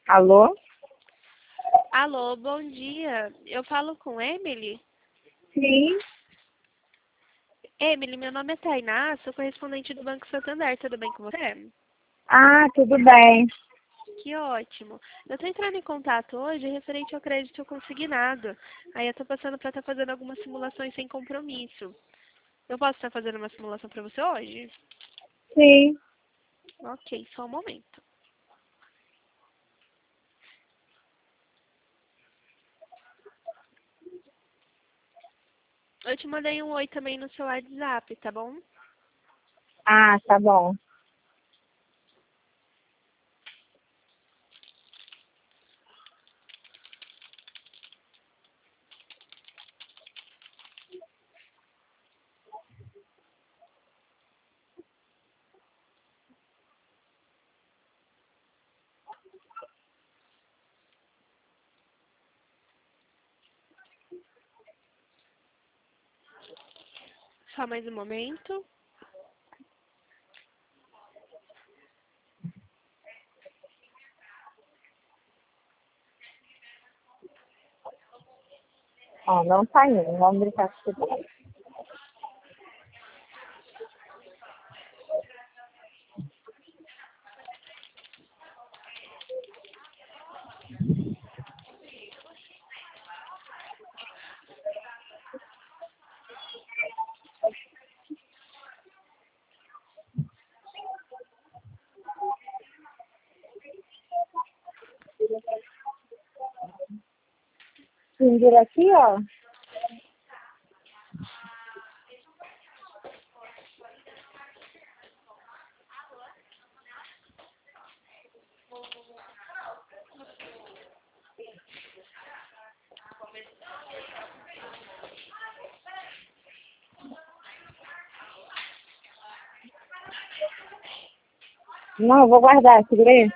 Alô? Alô, bom dia. Eu falo com Emily? Sim. Emily, meu nome é Tainá, sou correspondente do Banco Santander. Tudo bem com você? Ah, tudo bem. Que ótimo. Eu estou entrando em contato hoje referente ao crédito consignado. Aí eu estou passando para estar fazendo algumas simulações sem compromisso. Eu posso estar fazendo uma simulação para você hoje? Sim. Ok, só um momento. Eu te mandei um oi também no seu WhatsApp, tá bom? Ah, tá bom. Só mais um momento. Ó, não tá indo. Vamos brincar com isso. Pendura aqui, ó. Não, eu vou guardar. Segura aí.